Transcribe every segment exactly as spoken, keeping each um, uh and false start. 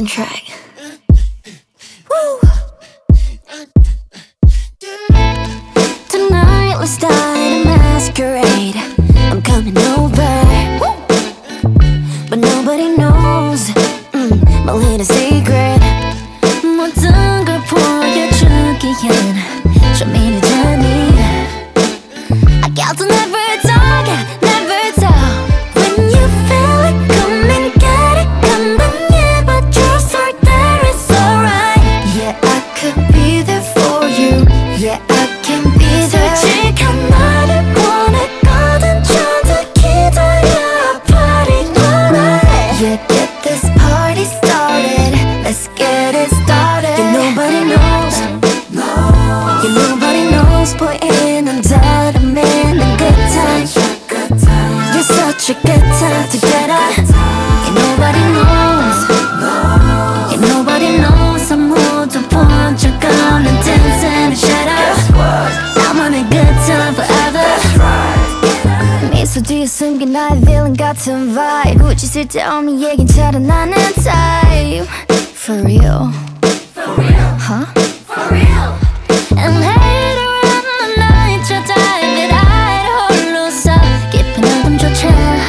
second track. Woo. Tonight let's start a masquerade. I'm coming over, but nobody knows mm, my little secret. 모든 걸 보여주기엔 좀 이르잖니. I got to never talk, never tell. When you feel it, come and get it. Come on, yeah, but just right there is alright. Yeah, I could be there for you. Yeah, I can be there. 솔직한 나를 원했거든. 저도 기다려. Party all night. Yeah, get this party started. Let's get it started. Yeah, nobody knows. Yeah, nobody knows. 보이는 다름에는 good time. You're such a good time together. Yeah, nobody knows. Yeah, nobody knows. 아무도 본 적 없는 dance in the shadow. 나만의 good time forever. 미소 뒤에 숨긴 나의 villain 같은 vibe. 굳이 쓸데없는 얘긴 잘안 하는 type. For real. For real. Huh? For real. And later on the night 저 dive it 홀로서 깊은 어둠조차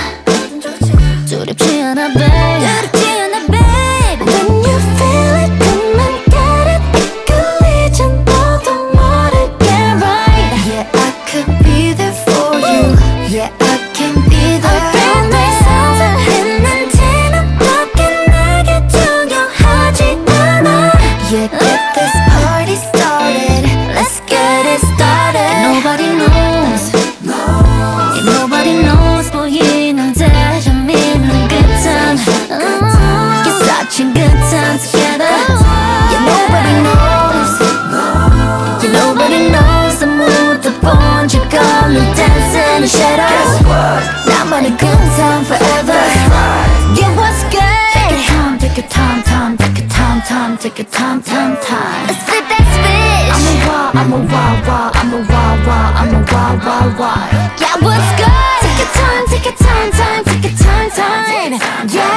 두렵지 않아 babe. 두렵지 않아 babe. When you feel it, come and get it. 이끌리지 너도 모르게 right. Yeah, I could be there for you. Yeah, I can be there. 어떤 날 상상했는지는 그렇게 내게 중요하지 않아. Yeah, get this party started. Let's get it started. And nobody knows. Yeah, nobody knows. 보이는 대신 믿는 good time. Oh, it's such a good time together. Yeah, nobody knows. Yeah, nobody knows. 아무도 본 적 없는 dance in the shadows. 나만의 good time forever. Yeah, what's good? Take your time, take your time, time, time, take your time, time, time. Let's flip that switch. I'm a wild, I'm a wild, wild, I'm a wild, wild, I'm a wild, wild, wild. Yeah, what's good? Take your time, take your time, time, take your time, time. Yeah.